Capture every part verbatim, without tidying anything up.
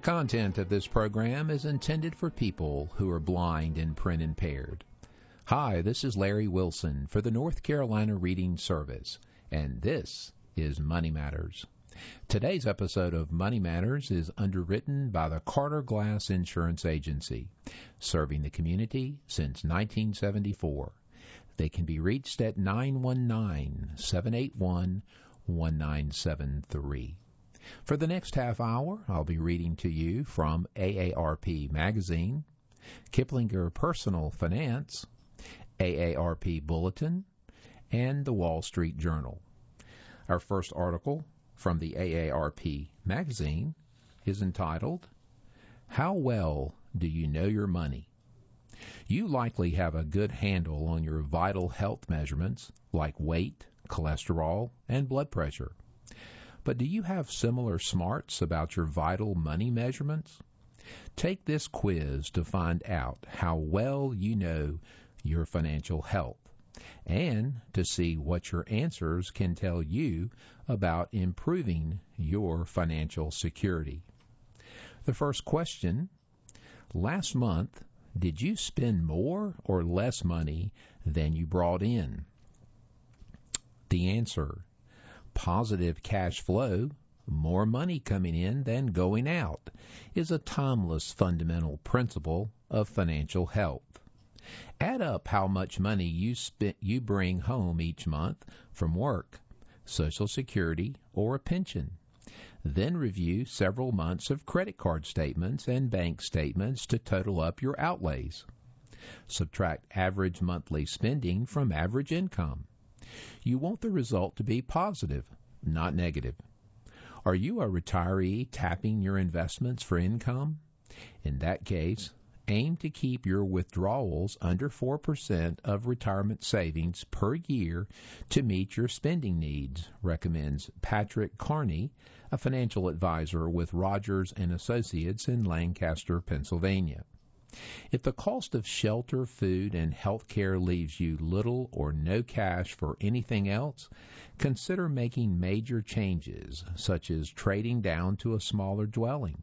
content of this program is intended for people who are blind and print impaired. Hi, this is Larry Wilson for the North Carolina Reading Service, and this is Money Matters. Today's episode of Money Matters is underwritten by the Carter Glass Insurance Agency, serving the community since nineteen seventy-four. They can be reached at nine one nine, seven eight one, one nine seven three. For the next half hour, I'll be reading to you from A A R P Magazine, Kiplinger Personal Finance, A A R P Bulletin, and the Wall Street Journal. Our first article from the A A R P Magazine is entitled, How Well Do You Know Your Money? You likely have a good handle on your vital health measurements like weight, cholesterol, and blood pressure. But do you have similar smarts about your vital money measurements? Take this quiz to find out how well you know your financial health and to see what your answers can tell you about improving your financial security. The first question, last month, did you spend more or less money than you brought in? The answer, positive cash flow, more money coming in than going out, is a timeless fundamental principle of financial health. Add up how much money you spent, you bring home each month from work, Social Security, or a pension. Then review several months of credit card statements and bank statements to total up your outlays. Subtract average monthly spending from average income. You want the result to be positive, not negative. Are you a retiree tapping your investments for income? In that case, aim to keep your withdrawals under four percent of retirement savings per year to meet your spending needs, recommends Patrick Carney, a financial advisor with Rogers and Associates in Lancaster, Pennsylvania. If the cost of shelter, food, and health care leaves you little or no cash for anything else, consider making major changes, such as trading down to a smaller dwelling.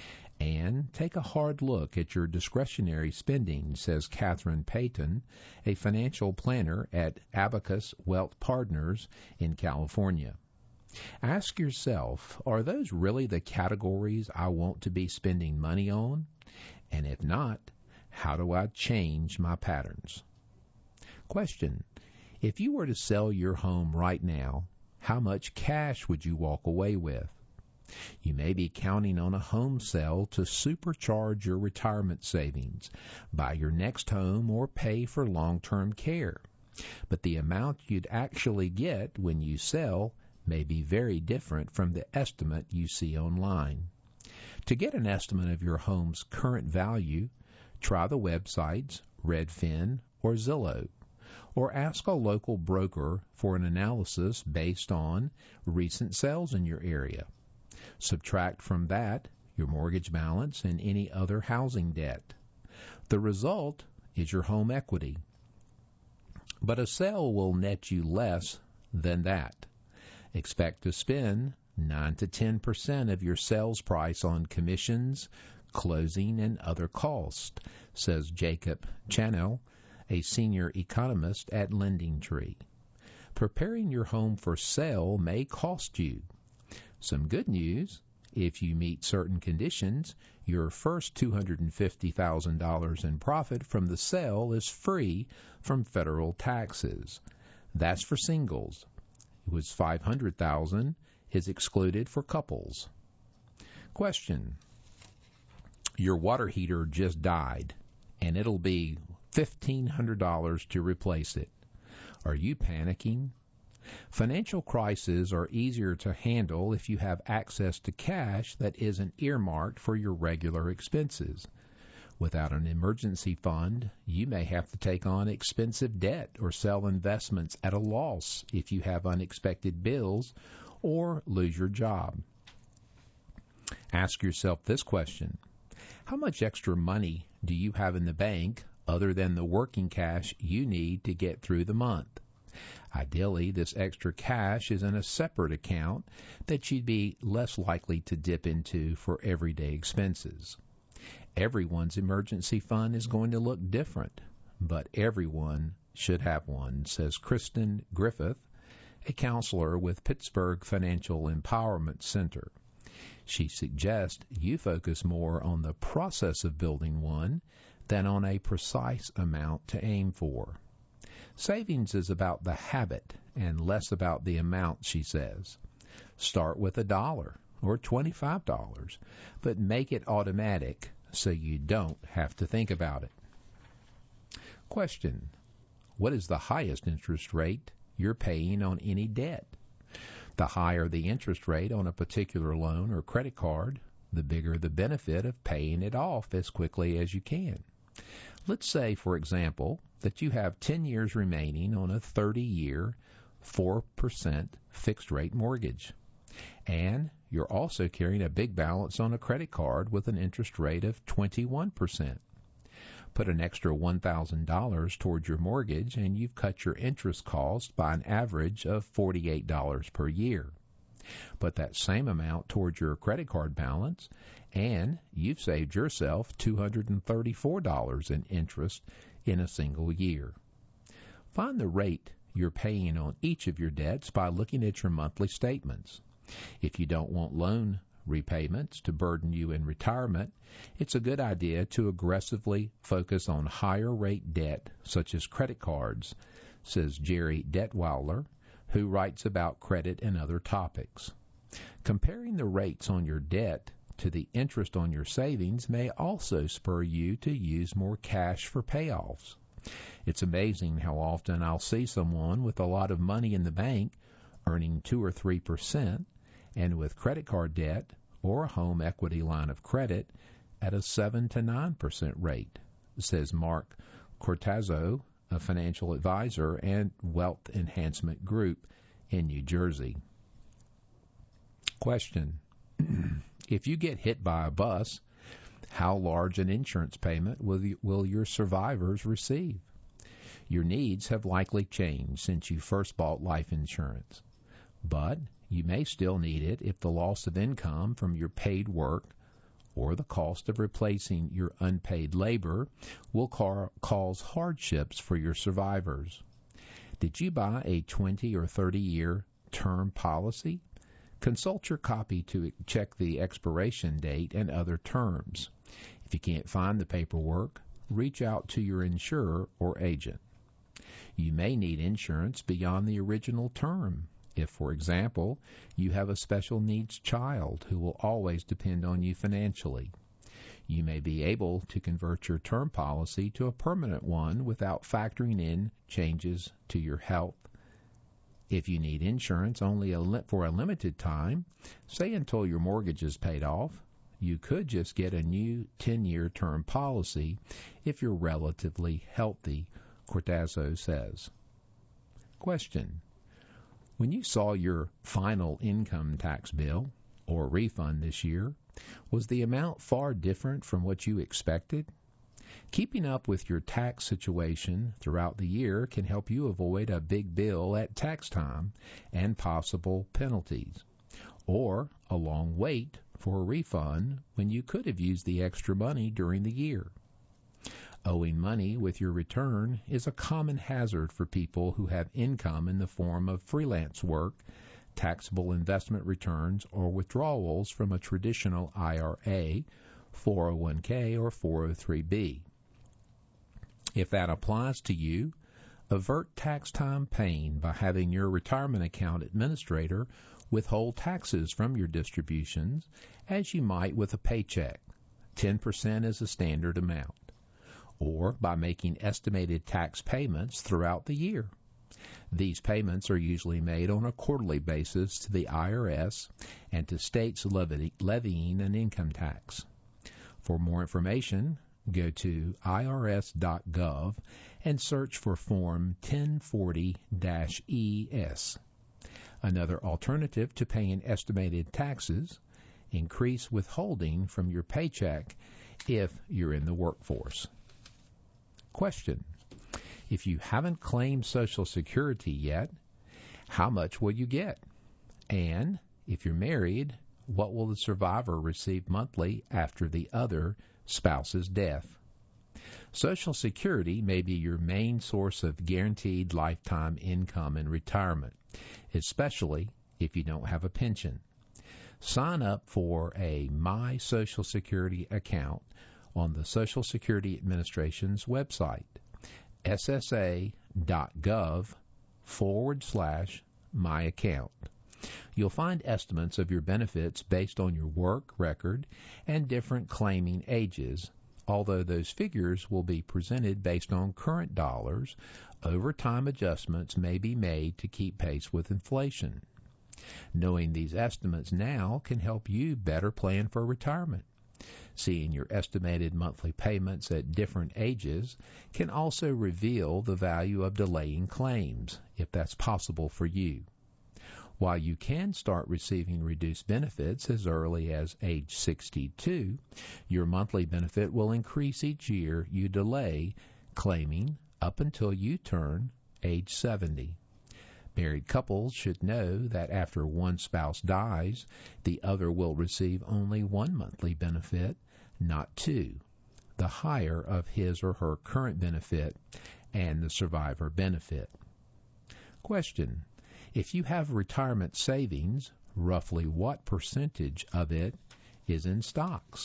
And take a hard look at your discretionary spending, says Catherine Payton, a financial planner at Abacus Wealth Partners in California. Ask yourself, are those really the categories I want to be spending money on? And if not, how do I change my patterns? Question, if you were to sell your home right now, how much cash would you walk away with? You may be counting on a home sale to supercharge your retirement savings, buy your next home, or pay for long-term care. But the amount you'd actually get when you sell may be very different from the estimate you see online. To get an estimate of your home's current value, try the websites Redfin or Zillow, or ask a local broker for an analysis based on recent sales in your area. Subtract from that your mortgage balance and any other housing debt. The result is your home equity. But a sale will net you less than that. Expect to spend nine to ten percent of your sales price on commissions, closing, and other costs, says Jacob Channel, a senior economist at LendingTree. Preparing your home for sale may cost you. Some good news, if you meet certain conditions, your first two hundred fifty thousand dollars in profit from the sale is free from federal taxes. That's for singles. It was five hundred thousand dollars is excluded for couples. Question, your water heater just died, and it'll be fifteen hundred dollars to replace it. Are you panicking? Financial crises are easier to handle if you have access to cash that isn't earmarked for your regular expenses. Without an emergency fund, you may have to take on expensive debt or sell investments at a loss if you have unexpected bills or lose your job. Ask yourself this question. How much extra money do you have in the bank other than the working cash you need to get through the month? Ideally, this extra cash is in a separate account that you'd be less likely to dip into for everyday expenses. Everyone's emergency fund is going to look different, but everyone should have one, says Kristen Griffith, a counselor with Pittsburgh Financial Empowerment Center. She suggests you focus more on the process of building one than on a precise amount to aim for. Savings is about the habit and less about the amount, she says. Start with a dollar or twenty-five dollars, but make it automatic so you don't have to think about it. Question: what is the highest interest rate you're paying on any debt? The higher the interest rate on a particular loan or credit card, the bigger the benefit of paying it off as quickly as you can. Let's say, for example, that you have ten years remaining on a thirty-year, four percent fixed-rate mortgage, and you're also carrying a big balance on a credit card with an interest rate of twenty-one percent. Put an extra one thousand dollars towards your mortgage, and you've cut your interest cost by an average of forty-eight dollars per year. Put that same amount towards your credit card balance, and you've saved yourself two hundred thirty-four dollars in interest in a single year. Find the rate you're paying on each of your debts by looking at your monthly statements. If you don't want loan repayments to burden you in retirement, it's a good idea to aggressively focus on higher rate debt such as credit cards, says Jerry Detweiler, who writes about credit and other topics. Comparing the rates on your debt to the interest on your savings may also spur you to use more cash for payoffs. It's amazing how often I'll see someone with a lot of money in the bank earning two or three percent, and with credit card debt or a home equity line of credit at a seven to nine percent rate, says Mark Cortazzo, a financial advisor and Wealth Enhancement Group in New Jersey. Question: if you get hit by a bus, how large an insurance payment will, you, will your survivors receive? Your needs have likely changed since you first bought life insurance, but you may still need it if the loss of income from your paid work or the cost of replacing your unpaid labor will ca- cause hardships for your survivors. Did you buy a twenty or thirty year term policy? Consult your copy to check the expiration date and other terms. If you can't find the paperwork, reach out to your insurer or agent. You may need insurance beyond the original term. If, for example, you have a special needs child who will always depend on you financially, you may be able to convert your term policy to a permanent one without factoring in changes to your health. If you need insurance only a li- for a limited time, say until your mortgage is paid off, you could just get a new ten-year term policy if you're relatively healthy, Cortazzo says. Question: when you saw your final income tax bill or refund this year, was the amount far different from what you expected? Keeping up with your tax situation throughout the year can help you avoid a big bill at tax time and possible penalties, or a long wait for a refund when you could have used the extra money during the year. Owing money with your return is a common hazard for people who have income in the form of freelance work, taxable investment returns, or withdrawals from a traditional I R A, four oh one k, or four oh three b. If that applies to you, avert tax time pain by having your retirement account administrator withhold taxes from your distributions as you might with a paycheck. ten percent is a standard amount. Or by making estimated tax payments throughout the year. These payments are usually made on a quarterly basis to the I R S and to states levy, levying an income tax. For more information, go to I R S dot gov and search for Form ten forty E S. Another alternative to paying estimated taxes: increase withholding from your paycheck if you're in the workforce. Question: If you haven't claimed Social Security yet, how much will you get? And if you're married, what will the survivor receive monthly after the other spouse's death? Social Security may be your main source of guaranteed lifetime income in retirement, especially if you don't have a pension. Sign up for a My Social Security account on the Social Security Administration's website, ssa.gov forward slash my account. You'll find estimates of your benefits based on your work record and different claiming ages, although those figures will be presented based on current dollars. Overtime adjustments may be made to keep pace with inflation. Knowing these estimates now can help you better plan for retirement. Seeing your estimated monthly payments at different ages can also reveal the value of delaying claims, if that's possible for you. While you can start receiving reduced benefits as early as age sixty-two, your monthly benefit will increase each year you delay claiming up until you turn age seventy. Married couples should know that after one spouse dies, the other will receive only one monthly benefit, not two, the higher of his or her current benefit and the survivor benefit. Question: if you have retirement savings, roughly what percentage of it is in stocks?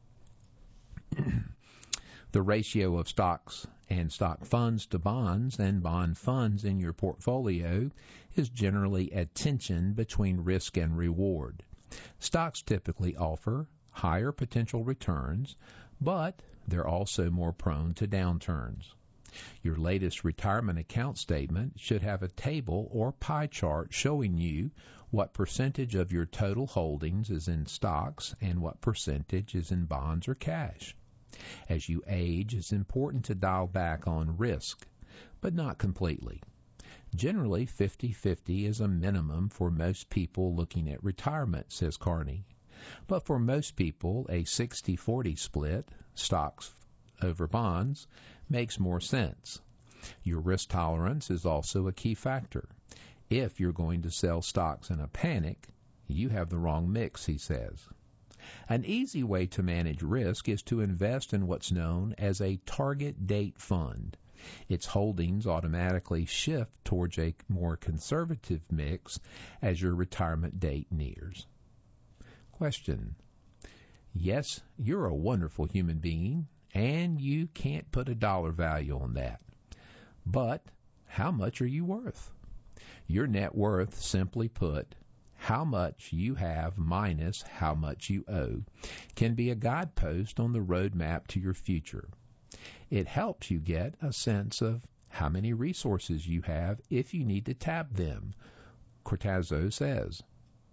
The ratio of stocks and stock funds to bonds and bond funds in your portfolio is generally a tension between risk and reward. Stocks typically offer higher potential returns, but they're also more prone to downturns. Your latest retirement account statement should have a table or pie chart showing you what percentage of your total holdings is in stocks and what percentage is in bonds or cash. As you age, it's important to dial back on risk, but not completely. Generally, fifty-fifty is a minimum for most people looking at retirement, says Carney. But for most people, a sixty forty split, stocks over bonds, makes more sense. Your risk tolerance is also a key factor. If you're going to sell stocks in a panic, you have the wrong mix, he says. An easy way to manage risk is to invest in what's known as a target date fund. Its holdings automatically shift towards a more conservative mix as your retirement date nears. Question: yes, you're a wonderful human being, and you can't put a dollar value on that. But how much are you worth? Your net worth, simply put, how much you have minus how much you owe, can be a guidepost on the roadmap to your future. It helps you get a sense of how many resources you have if you need to tap them, Cortazzo says.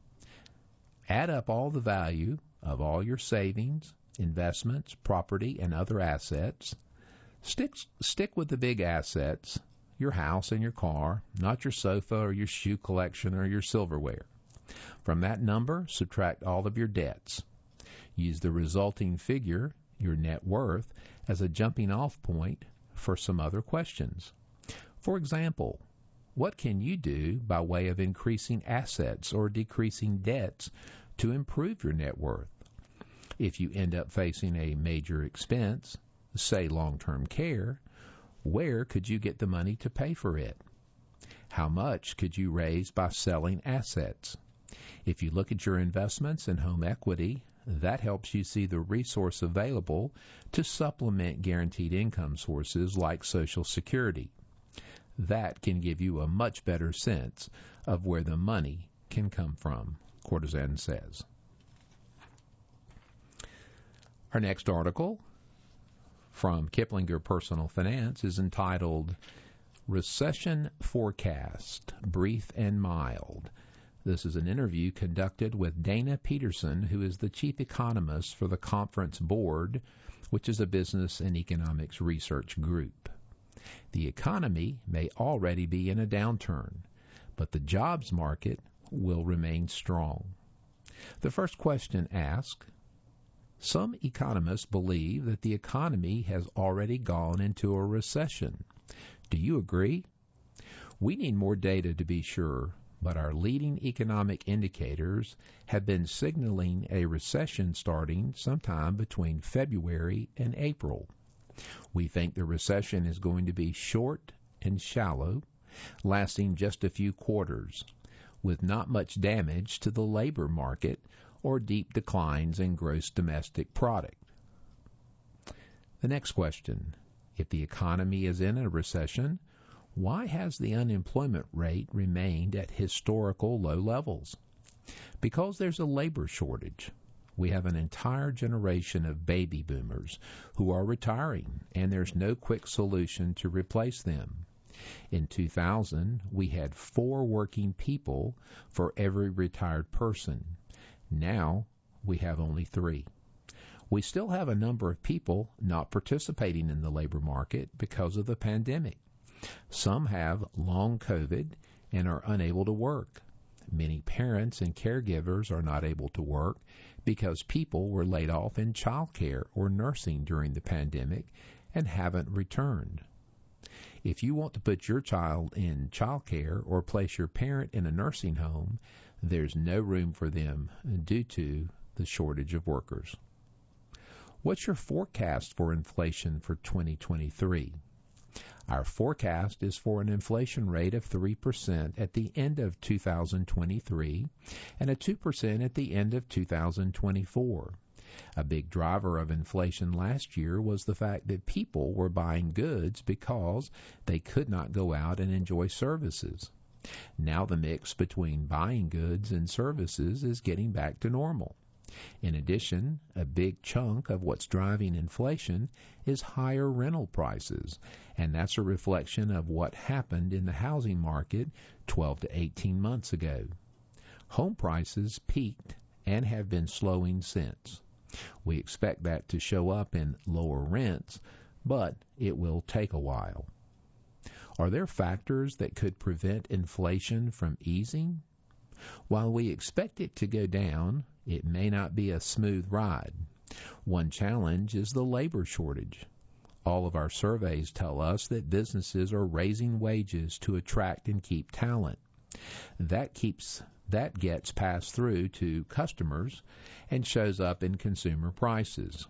Add up all the value of all your savings, investments, property, and other assets. Stick, stick with the big assets, your house and your car, not your sofa or your shoe collection or your silverware. From that number, subtract all of your debts. Use the resulting figure, your net worth, as a jumping-off point for some other questions. For example, what can you do by way of increasing assets or decreasing debts to improve your net worth? If you end up facing a major expense, say long-term care, where could you get the money to pay for it? How much could you raise by selling assets? If you look at your investments in home equity, that helps you see the resource available to supplement guaranteed income sources like Social Security. That can give you a much better sense of where the money can come from, Courtesan says. Our next article from Kiplinger Personal Finance is entitled Recession Forecast, Brief and Mild. This is an interview conducted with Dana Peterson, who is the chief economist for the Conference Board, which is a business and economics research group. The economy may already be in a downturn, but the jobs market will remain strong. The first question asks, some economists believe that the economy has already gone into a recession. Do you agree? We need more data to be sure, but our leading economic indicators have been signaling a recession starting sometime between February and April. We think the recession is going to be short and shallow, lasting just a few quarters, with not much damage to the labor market or deep declines in gross domestic product. The next question: if the economy is in a recession, why has the unemployment rate remained at historical low levels? Because there's a labor shortage. We have an entire generation of baby boomers who are retiring, and there's no quick solution to replace them. In two thousand, we had four working people for every retired person. Now, we have only three. We still have a number of people not participating in the labor market because of the pandemic. Some have long COVID and are unable to work. Many parents and caregivers are not able to work because people were laid off in child care or nursing during the pandemic and haven't returned. If you want to put your child in child care or place your parent in a nursing home, there's no room for them due to the shortage of workers. What's your forecast for inflation for twenty twenty-three? Our forecast is for an inflation rate of three percent at the end of two thousand twenty-three and a two percent at the end of two thousand twenty-four. A big driver of inflation last year was the fact that people were buying goods because they could not go out and enjoy services. Now the mix between buying goods and services is getting back to normal. In addition, a big chunk of what's driving inflation is higher rental prices, and that's a reflection of what happened in the housing market twelve to eighteen months ago. Home prices peaked and have been slowing since. We expect that to show up in lower rents, but it will take a while. Are there factors that could prevent inflation from easing? While we expect it to go down, it may not be a smooth ride. One challenge is the labor shortage. All of our surveys tell us that businesses are raising wages to attract and keep talent. That keeps that gets passed through to customers and shows up in consumer prices.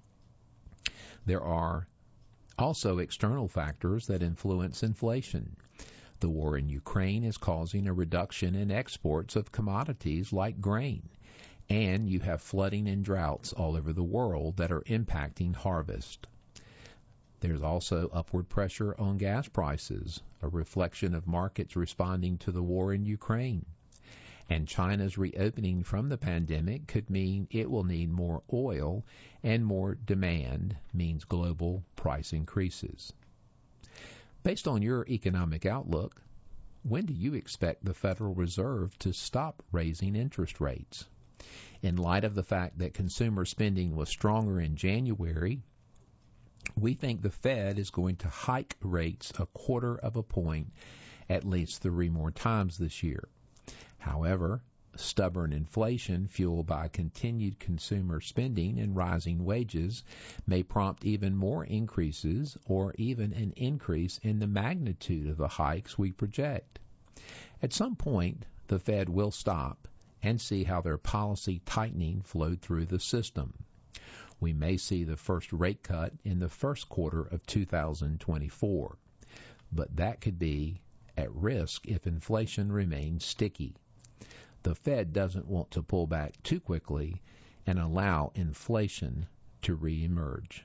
There are also external factors that influence inflation. The war in Ukraine is causing a reduction in exports of commodities like grain, and you have flooding and droughts all over the world that are impacting harvest. There's also upward pressure on gas prices, a reflection of markets responding to the war in Ukraine. And China's reopening from the pandemic could mean it will need more oil, and more demand means global price increases. Based on your economic outlook, when do you expect the Federal Reserve to stop raising interest rates? In light of the fact that consumer spending was stronger in January, we think the Fed is going to hike rates a quarter of a point at least three more times this year. However, stubborn inflation fueled by continued consumer spending and rising wages may prompt even more increases or even an increase in the magnitude of the hikes we project. At some point, the Fed will stop and see how their policy tightening flowed through the system. We may see the first rate cut in the first quarter of two thousand twenty-four, but that could be at risk if inflation remains sticky. The Fed doesn't want to pull back too quickly and allow inflation to reemerge.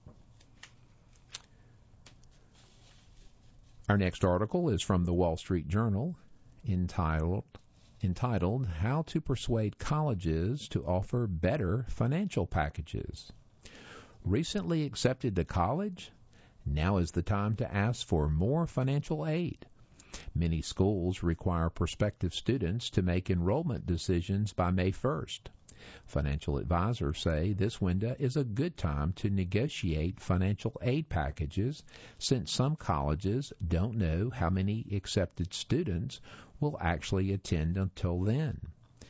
Our next article is from the Wall Street Journal, entitled, entitled How to Persuade Colleges to Offer Better Financial Packages. Recently accepted to college? Now is the time to ask for more financial aid. Many schools require prospective students to make enrollment decisions by May first. Financial advisors say this window is a good time to negotiate financial aid packages since some colleges don't know how many accepted students will actually attend until then.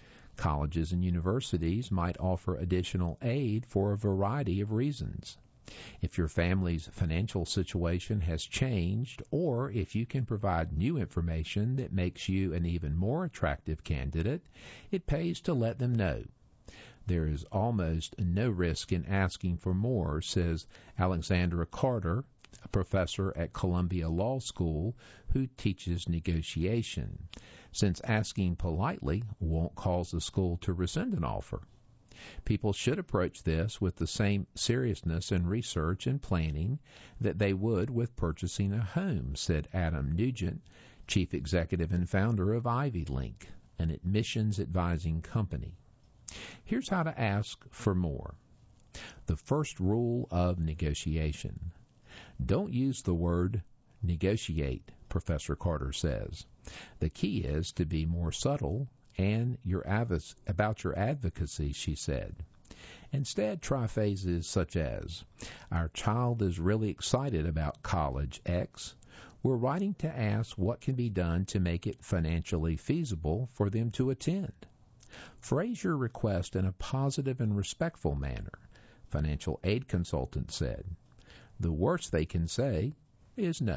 Colleges and universities might offer additional aid for a variety of reasons. If your family's financial situation has changed, or if you can provide new information that makes you an even more attractive candidate, it pays to let them know. There is almost no risk in asking for more, says Alexandra Carter, a professor at Columbia Law School who teaches negotiation, since asking politely won't cause the school to rescind an offer. People should approach this with the same seriousness and research and planning that they would with purchasing a home, said Adam Nugent, chief executive and founder of Ivy Link, an admissions advising company. Here's how to ask for more. The first rule of negotiation. Don't use the word negotiate, Professor Carter says. The key is to be more subtle and your adv- about your advocacy, she said. Instead, try phrases such as, our child is really excited about college X. We're writing to ask what can be done to make it financially feasible for them to attend. Phrase your request in a positive and respectful manner, financial aid consultant said. The worst they can say is no.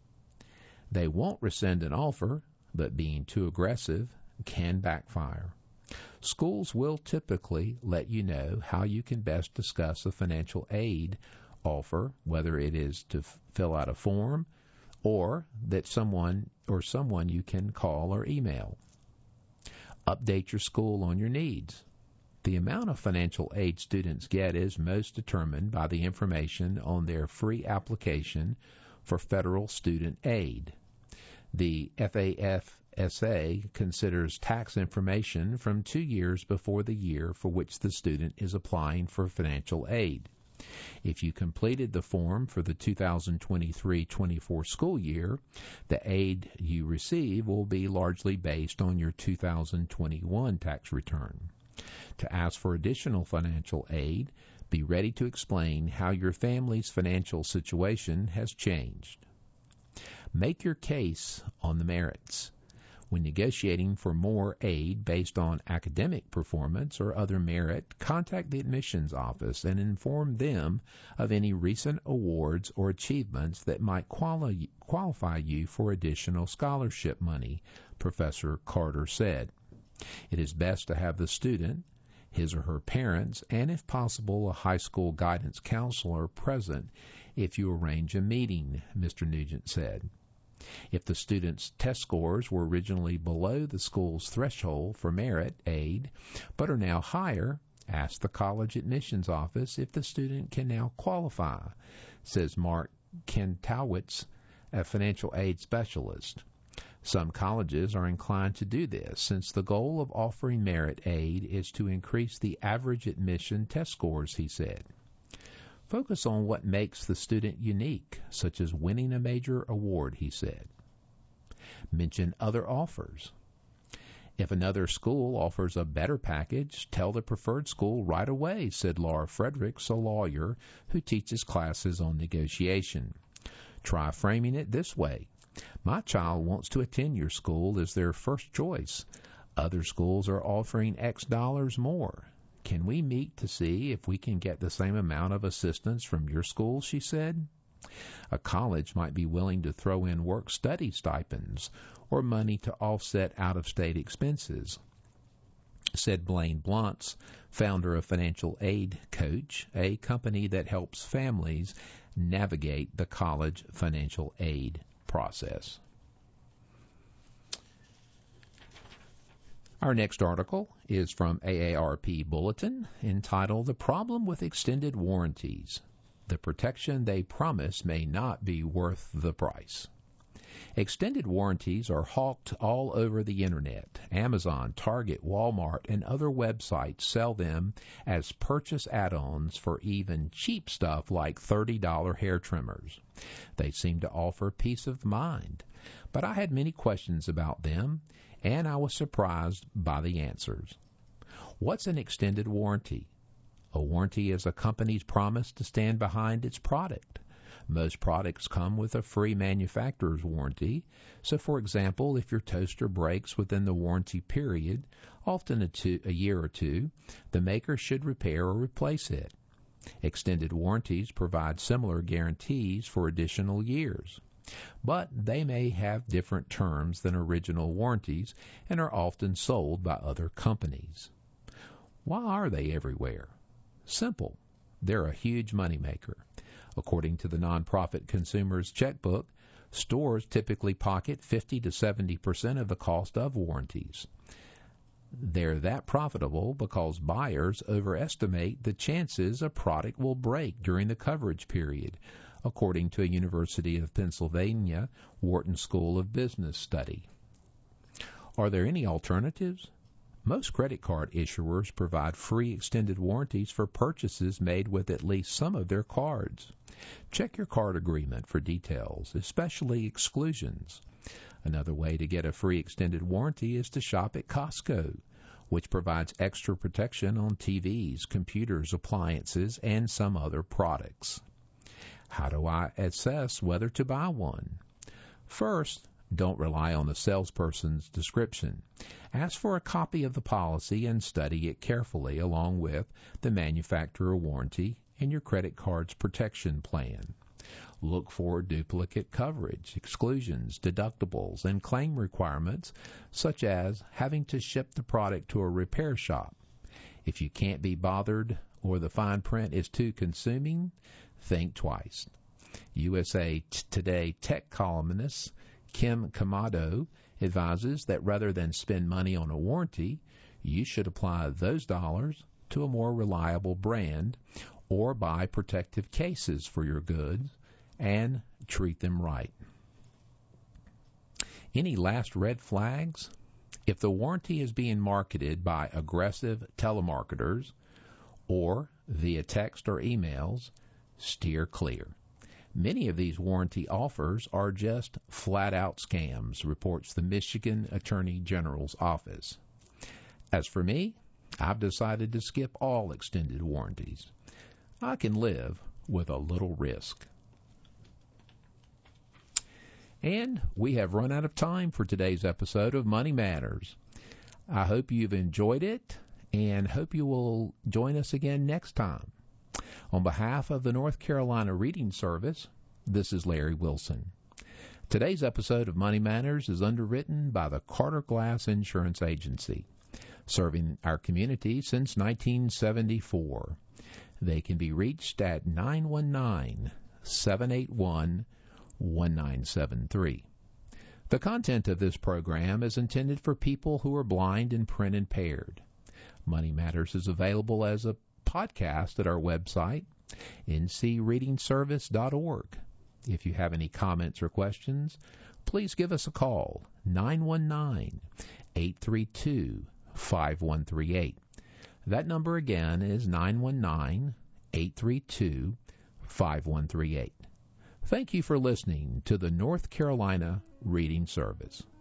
They won't rescind an offer, but being too aggressive can backfire. Schools will typically let you know how you can best discuss a financial aid offer, whether it is to f- fill out a form or that someone or someone you can call or email. Update your school on your needs. The amount of financial aid students get is most determined by the information on their free application for federal student aid. The F A F S A considers tax information from two years before the year for which the student is applying for financial aid. If you completed the form for the two thousand twenty-three twenty-four school year, the aid you receive will be largely based on your two thousand twenty-one tax return. To ask for additional financial aid, be ready to explain how your family's financial situation has changed. Make your case on the merits. When negotiating for more aid based on academic performance or other merit, contact the admissions office and inform them of any recent awards or achievements that might quali- qualify you for additional scholarship money, Professor Carter said. It is best to have the student, his or her parents, and if possible, a high school guidance counselor present if you arrange a meeting, Mister Nugent said. If the student's test scores were originally below the school's threshold for merit aid, but are now higher, ask the college admissions office if the student can now qualify, says Mark Kentowitz, a financial aid specialist. Some colleges are inclined to do this, since the goal of offering merit aid is to increase the average admission test scores, he said. Focus on what makes the student unique, such as winning a major award, he said. Mention other offers. If another school offers a better package, tell the preferred school right away, said Laura Fredericks, a lawyer who teaches classes on negotiation. Try framing it this way. My child wants to attend your school as their first choice. Other schools are offering X dollars more. Can we meet to see if we can get the same amount of assistance from your school, she said. A college might be willing to throw in work-study stipends or money to offset out-of-state expenses, said Blaine Bluntz, founder of Financial Aid Coach, a company that helps families navigate the college financial aid process. Our next article is from A A R P Bulletin, entitled The Problem with Extended Warranties. The protection they promise may not be worth the price. Extended warranties are hawked all over the Internet. Amazon, Target, Walmart, and other websites sell them as purchase add-ons for even cheap stuff like thirty dollars hair trimmers. They seem to offer peace of mind, but I had many questions about them, and I was surprised by the answers. What's an extended warranty? A warranty is a company's promise to stand behind its product. Most products come with a free manufacturer's warranty. So, for example, if your toaster breaks within the warranty period, often a, two, a year or two, the maker should repair or replace it. Extended warranties provide similar guarantees for additional years, but they may have different terms than original warranties and are often sold by other companies. Why are they everywhere? Simple. They're a huge moneymaker. According to the nonprofit Consumer's Checkbook, stores typically pocket fifty to seventy percent of the cost of warranties. They're that profitable because buyers overestimate the chances a product will break during the coverage period, according to a University of Pennsylvania Wharton School of Business study. Are there any alternatives? Most credit card issuers provide free extended warranties for purchases made with at least some of their cards. Check your card agreement for details, especially exclusions. Another way to get a free extended warranty is to shop at Costco, which provides extra protection on T Vs, computers, appliances, and some other products. How do I assess whether to buy one? First, don't rely on the salesperson's description. Ask for a copy of the policy and study it carefully along with the manufacturer warranty and your credit card's protection plan. Look for duplicate coverage, exclusions, deductibles, and claim requirements, such as having to ship the product to a repair shop. If you can't be bothered or the fine print is too consuming, think twice. U S A Today tech columnist Kim Kamado advises that rather than spend money on a warranty, you should apply those dollars to a more reliable brand or buy protective cases for your goods and treat them right. Any last red flags? If the warranty is being marketed by aggressive telemarketers or via text or emails, steer clear. Many of these warranty offers are just flat-out scams, reports the Michigan Attorney General's office. As for me, I've decided to skip all extended warranties. I can live with a little risk. And we have run out of time for today's episode of Money Matters. I hope you've enjoyed it and hope you will join us again next time. On behalf of the North Carolina Reading Service, this is Larry Wilson. Today's episode of Money Matters is underwritten by the Carter Glass Insurance Agency, serving our community since nineteen seventy-four. They can be reached at nine one nine, seven eight one, one nine seven three. The content of this program is intended for people who are blind and print impaired. Money Matters is available as a podcast at our website, n c reading service dot org. If you have any comments or questions, please give us a call, nine one nine, eight three two, five one three eight. That number again is nine one nine, eight three two, five one three eight. Thank you for listening to the North Carolina Reading Service.